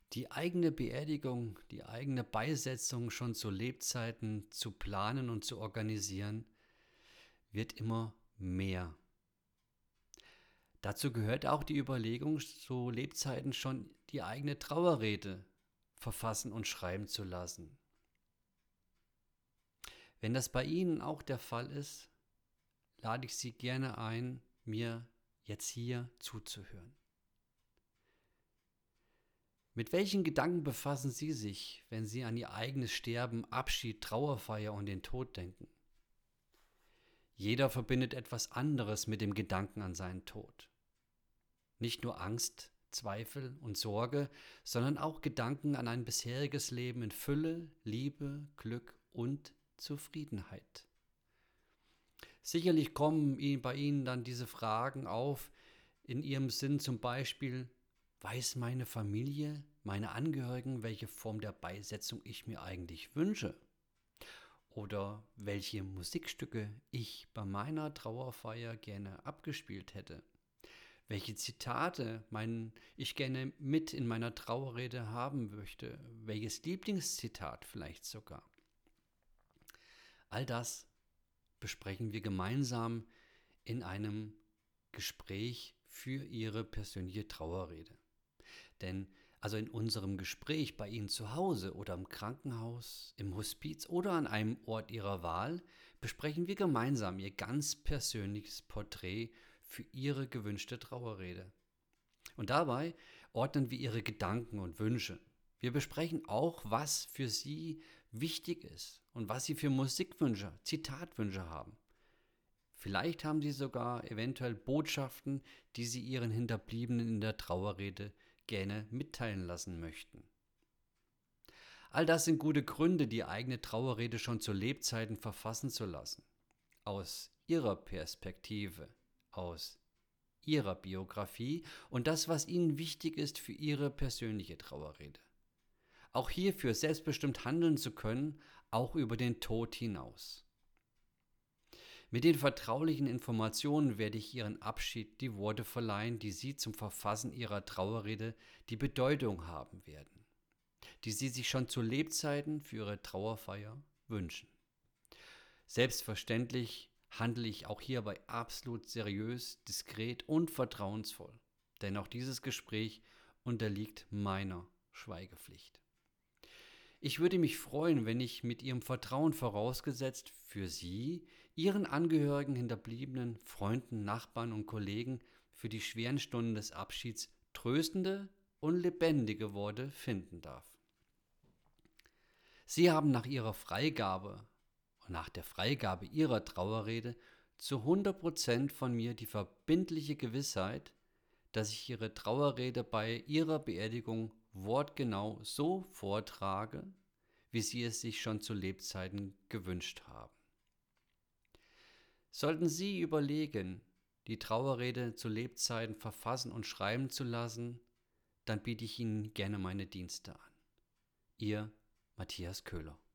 Die eigene Beerdigung, die eigene Beisetzung schon zu Lebzeiten zu planen und zu organisieren, wird immer mehr. Dazu gehört auch die Überlegung, zu Lebzeiten schon die eigene Trauerrede verfassen und schreiben zu lassen. Wenn das bei Ihnen auch der Fall ist, lade ich Sie gerne ein, mir jetzt hier zuzuhören. Mit welchen Gedanken befassen Sie sich, wenn Sie an Ihr eigenes Sterben, Abschied, Trauerfeier und den Tod denken? Jeder verbindet etwas anderes mit dem Gedanken an seinen Tod. Nicht nur Angst, Zweifel und Sorge, sondern auch Gedanken an ein bisheriges Leben in Fülle, Liebe, Glück und Zufriedenheit. Sicherlich kommen bei Ihnen dann diese Fragen auf, in Ihrem Sinn zum Beispiel: Weiß meine Familie, meine Angehörigen, welche Form der Beisetzung ich mir eigentlich wünsche? Oder welche Musikstücke ich bei meiner Trauerfeier gerne abgespielt hätte? Welche Zitate ich gerne mit in meiner Trauerrede haben möchte? Welches Lieblingszitat vielleicht sogar? All das besprechen wir gemeinsam in einem Gespräch für Ihre persönliche Trauerrede. Denn also in unserem Gespräch bei Ihnen zu Hause oder im Krankenhaus, im Hospiz oder an einem Ort Ihrer Wahl besprechen wir gemeinsam Ihr ganz persönliches Porträt für Ihre gewünschte Trauerrede. Und dabei ordnen wir Ihre Gedanken und Wünsche. Wir besprechen auch, was für Sie wichtig ist und was Sie für Musikwünsche, Zitatwünsche haben. Vielleicht haben Sie sogar eventuell Botschaften, die Sie Ihren Hinterbliebenen in der Trauerrede gerne mitteilen lassen möchten. All das sind gute Gründe, die eigene Trauerrede schon zu Lebzeiten verfassen zu lassen. Aus Ihrer Perspektive, aus Ihrer Biografie und das, was Ihnen wichtig ist für Ihre persönliche Trauerrede. Auch hierfür selbstbestimmt handeln zu können, auch über den Tod hinaus. Mit den vertraulichen Informationen werde ich Ihren Abschied die Worte verleihen, die Sie zum Verfassen Ihrer Trauerrede die Bedeutung haben werden, die Sie sich schon zu Lebzeiten für Ihre Trauerfeier wünschen. Selbstverständlich handle ich auch hierbei absolut seriös, diskret und vertrauensvoll, denn auch dieses Gespräch unterliegt meiner Schweigepflicht. Ich würde mich freuen, wenn ich mit Ihrem Vertrauen vorausgesetzt für Sie, Ihren Angehörigen, Hinterbliebenen, Freunden, Nachbarn und Kollegen für die schweren Stunden des Abschieds tröstende und lebendige Worte finden darf. Sie haben nach Ihrer Freigabe und nach der Freigabe Ihrer Trauerrede zu 100% von mir die verbindliche Gewissheit, dass ich Ihre Trauerrede bei Ihrer Beerdigung wortgenau so vortrage, wie Sie es sich schon zu Lebzeiten gewünscht haben. Sollten Sie überlegen, die Trauerrede zu Lebzeiten verfassen und schreiben zu lassen, dann biete ich Ihnen gerne meine Dienste an. Ihr Matthias Köhler.